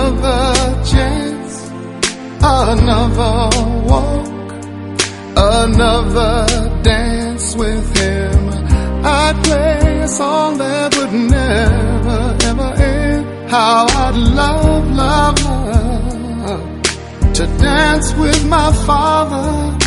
another chance, another walk, another dance with him. I'd play a song that would never, ever end. How I'd love, love, love to dance with my Father